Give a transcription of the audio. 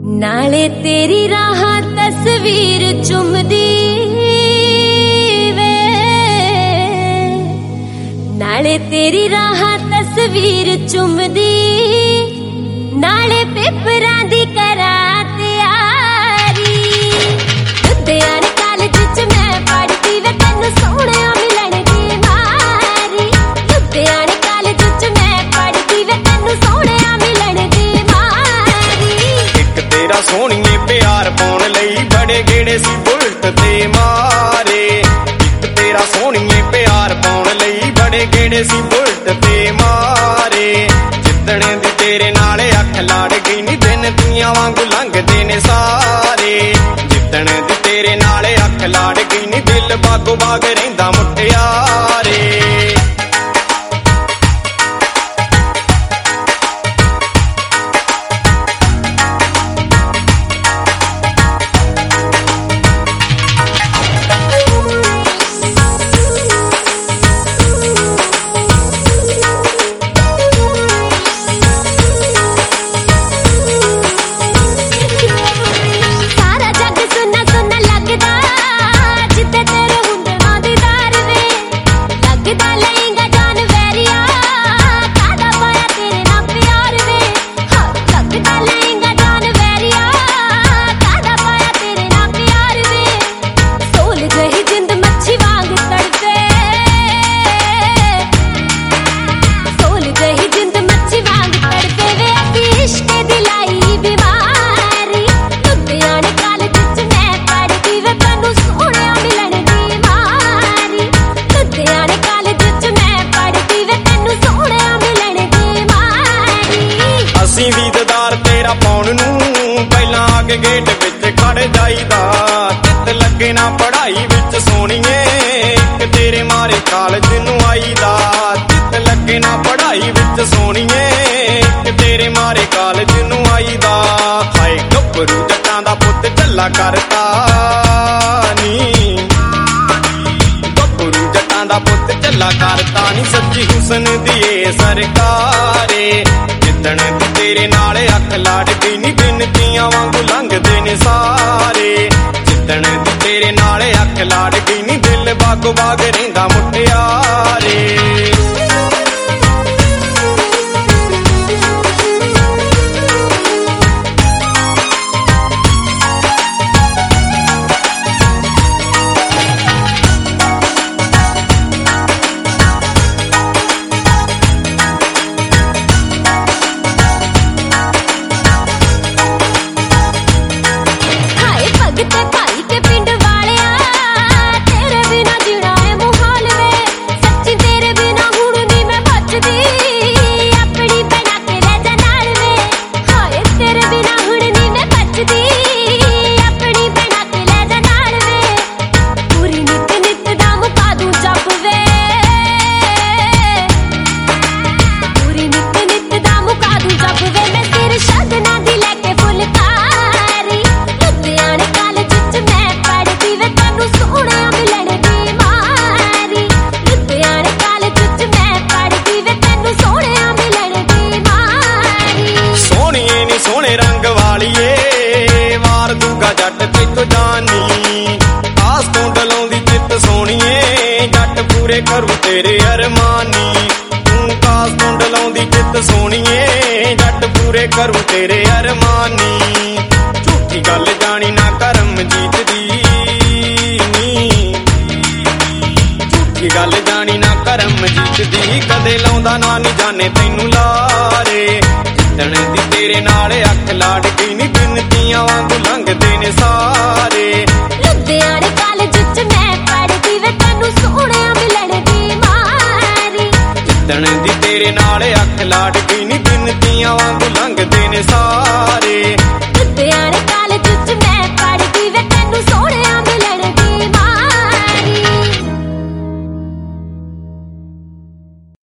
नाले तेरी राह तस्वीर चुमदी वे, नाले तेरी राह तस्वीर चुमदी, नाले पेपरां दी करा तैयारी। लुधियाने कॉलेज च मैं पढ़दी वे, तैनू सोहणिया मिलन दी मारी। लुधियाने कॉलेज च मैं पढ़दी वे, तैनू सोहणिया मिलन दी मारी। एक तेरा सोहणीए प्यार पाउण लई बड़े गेड़े सी बुलट ते मारे। एक तेरा सोहणीए प्यार पाउण लई बड़े गेड़े सी बुलट ते मारे। जिद्दणे दी तेरे नाले अख लाड़ गई नी, दिन दुनिया वांगू लंघदे ने सारे। जिद्दण दी तेरे नाले अख लाड़ गई नी, दिल बागो बाग रहिंदा मुटियारे। तेरा पाउण नूं पहलां आके गेट विच खड़ जाईदा। चित लगे ना पढ़ाई विच सोहणीए, इक तेरे मारे कॉलेज नूं आईदा। चित लगे ना पढ़ाई विच सोहणीए, इक तेरे मारे कॉलेज नूं आईदा। हाय गब्बरू जट्टां दा पुੱਤ झल्ला करता नी, गब्बरू जट्टां दा पुੱਤ झल्ला करता नी। सच्ची हुसन दी ए सरकारे। जिद्दण दी तेरे नाले अख लाड़ गई नी, बिनतियां वांगू लंघदे ने सारे। जिद्दण दी तेरे नाले अख लाड़ गई नी, दिल बागो बाग रहिंदा मुटियारे। सोहणे रंग वालीए वार दूगा जट तैथों जानी। आस तों डलाउंदी चित सोहणीए, जट पूरे करू तेरे अरमानी। तूं कास तों डलाउंदी चित सोहणीए, जट पूरे करू तेरे अरमानी। झूठी गल जानी ना करम जीत दी, झूठी गल जानी ना करम जीत दी। कदे लाउंदा ना नी जाने तैनू लारे। जिद्दण दी तेरे नाले अख लाड़ गई नी, बिनतियां वांगू लंघदे ने सारे। लुधियाने कॉलेज च मैं पढ़दी वे, तैनू सोहणिया मिलन दी मारी। जिद्दण दी तेरे नाले अख लाड़ गई नी, बिनतियां वांगू लंघदे ने सारे।